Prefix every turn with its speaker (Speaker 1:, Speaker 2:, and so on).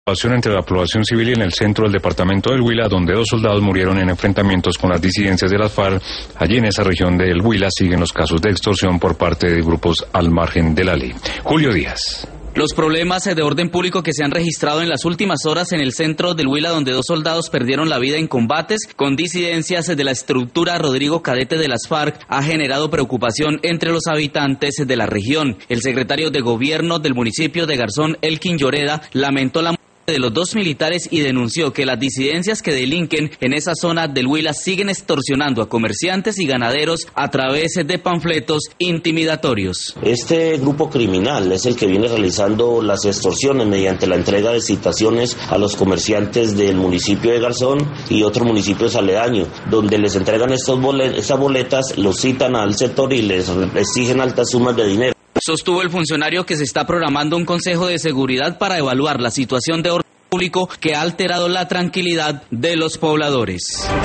Speaker 1: Entre la población civil y en el centro del departamento del Huila, donde 2 soldados murieron en enfrentamientos con las disidencias de las FARC. Allí en esa región del Huila siguen los casos de extorsión por parte de grupos al margen de la ley. Julio Díaz.
Speaker 2: Los problemas de orden público que se han registrado en las últimas horas en el centro del Huila, donde 2 soldados perdieron la vida en combates con disidencias de la estructura Rodrigo Cadete de las FARC, ha generado preocupación entre los habitantes de la región. El secretario de Gobierno del municipio de Garzón, Elkin Lloreda, lamentó la de los 2 militares y denunció que las disidencias que delinquen en esa zona del Huila siguen extorsionando a comerciantes y ganaderos a través de panfletos intimidatorios.
Speaker 3: Este grupo criminal es el que viene realizando las extorsiones mediante la entrega de citaciones a los comerciantes del municipio de Garzón y otros municipios aledaños, donde les entregan estas boletas, los citan al sector y les exigen altas sumas de dinero.
Speaker 2: Sostuvo el funcionario que se está programando un consejo de seguridad para evaluar la situación de orden público que ha alterado la tranquilidad de los pobladores.